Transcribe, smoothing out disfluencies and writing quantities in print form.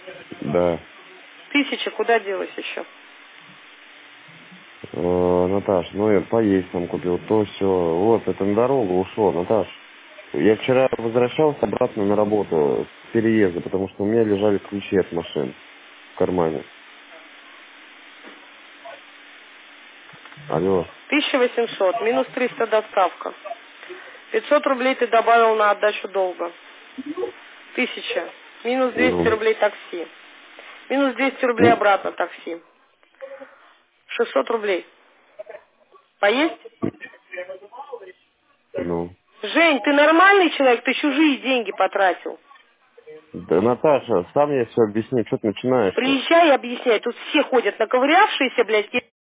Да. 1000 куда делась еще? Наташ, ну я поесть там купил, то все. Вот, это на дорогу ушло, Наташ. Я вчера возвращался обратно на работу с переезда, потому что у меня лежали ключи от машин в кармане. Алло. 1800, минус 300 доставка. 500 рублей ты добавил на отдачу долга. 1000. Минус 200 Ну, рублей такси. Минус 200 рублей ну, обратно такси. 600 рублей. Поесть? ну. Жень, ты нормальный человек? Ты чужие деньги потратил. Да, Наташа, сам я все объясню, что ты начинаешь-то? Приезжай и объясняй. Тут все ходят наковырявшиеся, блядь,